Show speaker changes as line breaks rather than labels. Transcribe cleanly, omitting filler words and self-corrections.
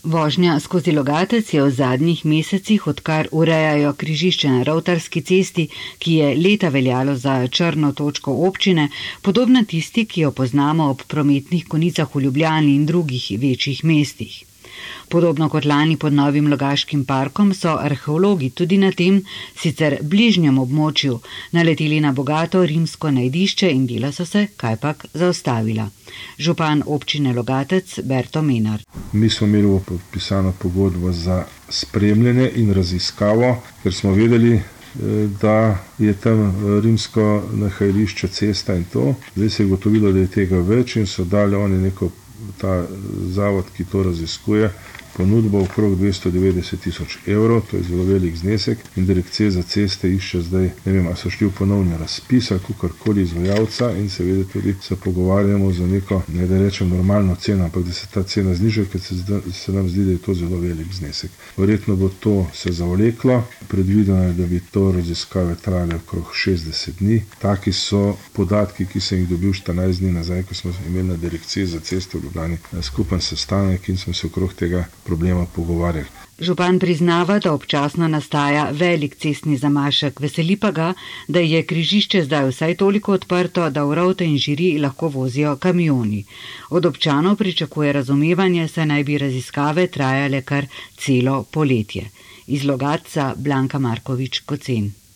Vožnja skozi Logatec je v zadnjih mesecih, odkar urejajo križišče na Rovtarski cesti, ki je leta veljalo za črno točko občine, podobna tisti, ki jo poznamo ob prometnih konicah v Ljubljani in drugih večjih mestih. Podobno kot lani pod novim Logaškim parkom so arheologi tudi na tem, sicer bližnjem območju, naleteli na bogato rimsko najdišče in dela so se kajpak zaustavila. Župan občine Logatec Berto Menar.
Mi smo imeli podpisano pogodbo za spremljanje in raziskavo, ker smo vedeli, da je tam rimsko nahajališče, cesta in to. Zdaj se je gotovilo, da je tega več in so dali oni ta zavod, ki to raziskuje, ponudbo okrog 290 000 evrov, to je zelo velik znesek in direkcija za ceste išče zdaj, ne vem, a so šli v ponovni razpis ali kakorkoli izvajalca in seveda tudi se pogovarjamo za neko, ne da rečem normalno ceno, ampak da se ta cena zniža, ker se nam zdi, da je to zelo velik znesek. Verjetno bo to se zavleklo, predvideno je, da bi to raziskave trajale okrog 60 dni. Taki so podatki, ki sem jih dobil 14 dni nazaj, ko smo imeli na direkciji za ceste v Ljubljani skupen sestanek in smo se okrog tega problema pogovarjali.
Župan priznava, da občasno nastaja velik cestni zamašek, veseli pa ga, da je križišče zdaj vsaj toliko odprto, da v Rovte in Žiri lahko vozijo kamioni. Od občanov pričakuje razumevanje, saj naj bi raziskave trajale kar celo poletje. Iz Logatca Blanka Markovič, Kocen.